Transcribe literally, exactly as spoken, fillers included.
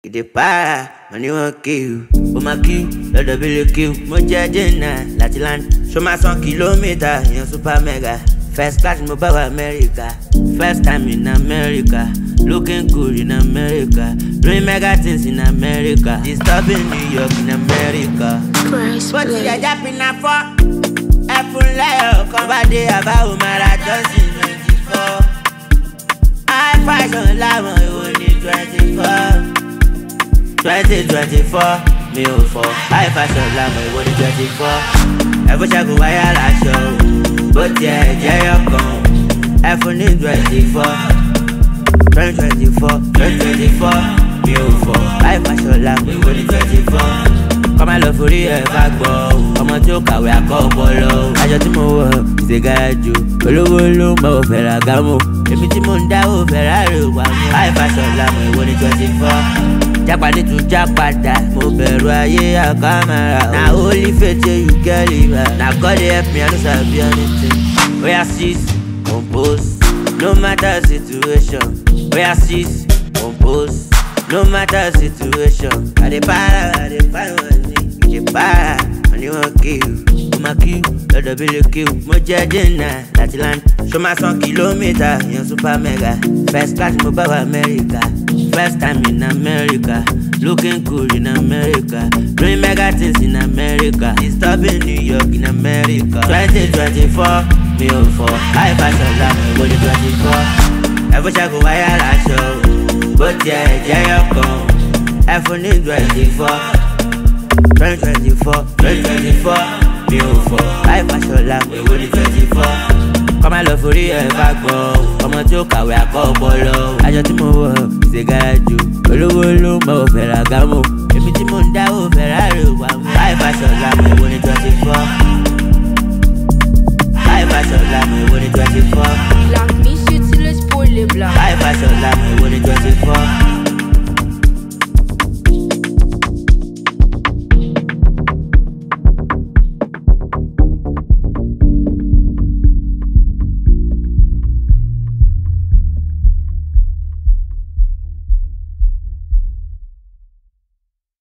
Ìdè para, money won't kill. Ó máa kill, lọ́dọ̀ bí lè kill. Mo jẹ́ Jẹ́nà láti land. Ṣó máa san kìlómítà, yan super mega. First class mo bá wà America. First time in America. Looking good in America. Doing mega things in America. Disturbing New York in America. Bó ti jẹjẹ pinna fọ́. Ẹ̀fún lẹ́yọ̀ kan bá dé àbáwò marathon sí twenty four. High fashion láwọn ìwò ní twenty four. twenty twenty-four, mi ò fọ́. High fashion láwọn ìwò ní twenty four. Ẹ̀fún ṣẹ́gun wáyà láṣọ. Bó tiẹ̀ jẹ́ yọkan. Ẹ̀fún ní twenty four. twenty twenty-four, twenty twenty-four, mi ò fọ́. High fashion láwọn ìwò ní twenty four. Kọ́má lọ forí ẹ̀ bá gbọ́. Ọmọ tí ó kàwé akọ́ ọpọlọ. Aṣọ tí mo wọ̀ ṣe gáràjò. Olówó ló ń bọ̀ Ferragamo. Èmi tí mo ń dáwó Ferrari wà mú. High fashion láwọn ìwò ní twenty four. Jápa ní tún jápadà. Mo bẹ̀rù ayé àkàmàrà. Na only faith you get liver. Na God dey help me, I no sabi anything. Oya sis, compose. No matter situation. Oya sis, compose. No matter situation. I dey para, I dey find money. You dey para, money won't kill. Ó máa kill, lọ́dọ̀ bí lè kill. Mo jẹ́ Jẹ́nà láti land. Ṣó máa san kìlómítà, yan super mega. First class mo bá wà America. First time in America. Looking good in America. Doing mega things in America. Disturbing New York in America. twenty twenty-four, mi ò fọ́. High fashion láwọn ìwò ní twenty four. Ẹ̀fún ṣẹ́gun wáyà láṣọ. Bó tiẹ̀ jẹ́ yọkan. Ẹ̀fún ní twenty four. twenty twenty-four, twenty twenty-four, mi ò fọ́. High fashion láwọn ìwò ní twenty four. Kọ́má lọ forí ẹ̀ bá gbọ́. Ọmọ tí ó kàwé akọ́ ọpọlọ. Aṣọ tí mo wọ̀ ṣe gáràjò. Olówó ló ń bọ̀ Ferragamo. Èmi tí mo ń dáwó Ferrari wà mú. High fashion láwọn ìwò.